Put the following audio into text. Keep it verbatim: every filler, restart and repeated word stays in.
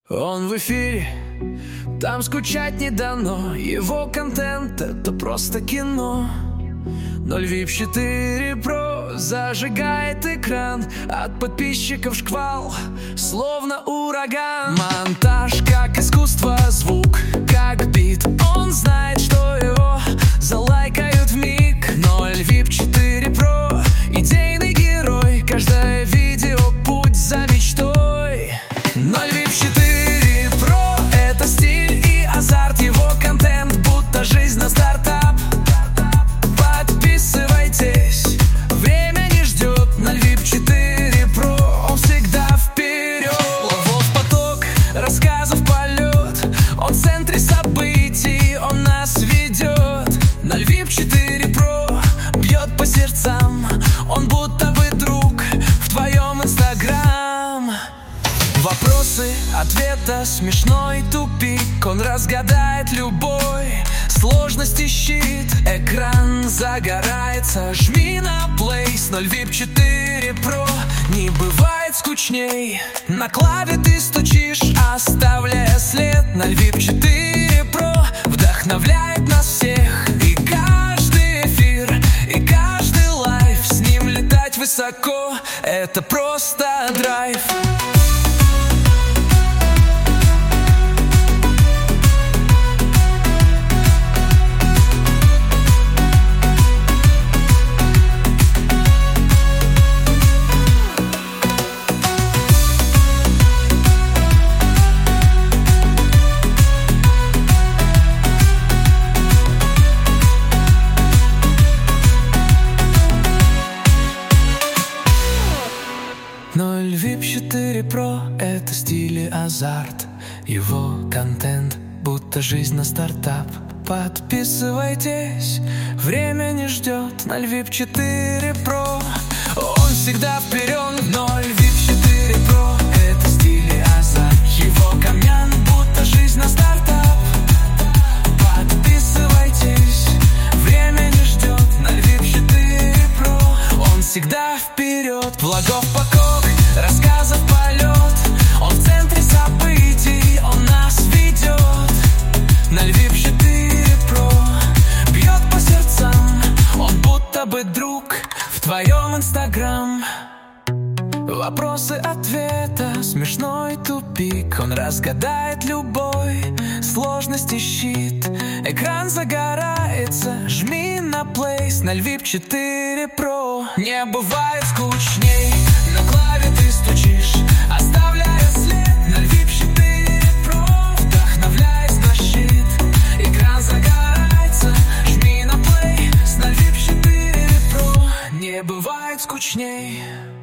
Он в эфире, там скучать не дано. Его контент — это просто кино. Ноль вип четыре про зажигает экран. От подписчиков шквал, словно ураган. Монтаж как искусство, звук как бит. Он знает, что его залайкают вмиг. Ноль вип четыре про идейный герой. Каждое видео — путь за мечтой. Ноль вип четыре про это стиль и азарт. Его контент будто жизнь на стартап. Подписывайтесь, время не ждет. Ноль вип четыре про, он всегда вперед. Ловов поток, рассказов полет. Он в центре событий, он нас ведет. Ноль вип четыре про бьет по сердцам. Он будто бы друг в твоем инстаграм. Вопросы, ответа, смешной тупик. Он разгадает любой сложности щит. Экран загорается, жми на плей. С ноль вип четыре про не бывает скучней. На клаве ты стучишь, оставляя след. Ноль вип четыре про вдохновляет нас всех. И каждый эфир, и каждый лайв, с ним летать высоко — это просто драйв. Ноль вип четыре про это стиль и азарт. Его контент будто жизнь на стартап. Подписывайтесь, время не ждет. Ноль вип четыре про, он всегда вперед. Ноль вип четыре про это стиль и азарт. Его комьян будто жизнь на стартап. Подписывайтесь, время не ждет. Ноль вип четыре про, он всегда вперед. Влагов покок, рассказов полет. Он в центре событий, он нас ведет. Ноль вип четыре про бьет по сердцам. Он будто бы друг в твоем инстаграм. Вопросы, ответа, смешной тупик. Он разгадает любой сложности щит. Экран загорается, жми на плей. С ноль вип четыре про не бывает скучней. На клаве ты стучишь, оставляя след. Ноль вип четыре про вдохновляет на щит. Экран загорается, жми на плей. С ноль вип четыре про не бывает скучней.